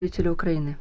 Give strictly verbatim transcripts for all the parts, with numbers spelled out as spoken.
Представителя Украины.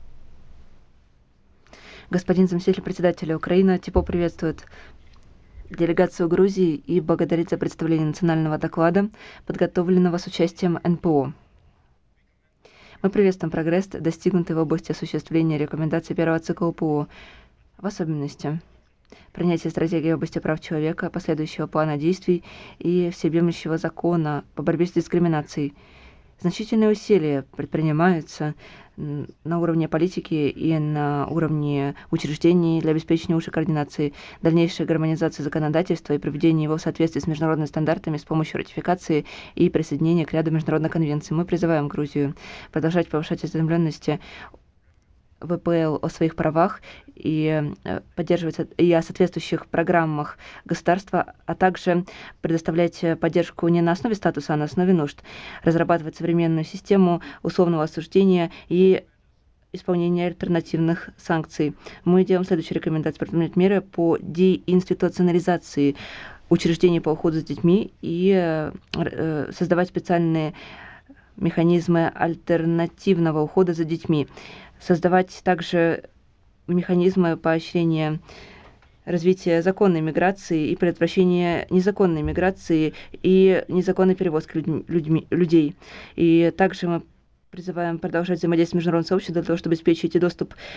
Господин заместитель председателя, Украина тепло приветствует делегацию Грузии и благодарит за представление национального доклада, подготовленного с участием эн пэ о. Мы приветствуем прогресс, достигнутый в области осуществления рекомендаций первого цикла о пэ о, в особенности принятие стратегии в области прав человека, последующего плана действий и всеобъемлющего закона по борьбе с дискриминацией. Значительные усилия предпринимаются на уровне политики и на уровне учреждений для обеспечения лучшей координации, дальнейшей гармонизации законодательства и приведения его в соответствие с международными стандартами с помощью ратификации и присоединения к ряду международных конвенций. Мы призываем Грузию продолжать повышать осведомленность вэ пэ эл о своих правах и поддерживать и о соответствующих программах государства, а также предоставлять поддержку не на основе статуса, а на основе нужд, разрабатывать современную систему условного осуждения и исполнения альтернативных санкций. Мы делаем следующие рекомендации: предпринять меры по деинституционализации учреждений по уходу за детьми и создавать специальные механизмы альтернативного ухода за детьми, создавать также механизмы поощрения развития законной миграции и предотвращения незаконной миграции и незаконной перевозки людьми, людьми, людей. И также мы призываем продолжать взаимодействие с международным сообществом для того, чтобы обеспечить доступ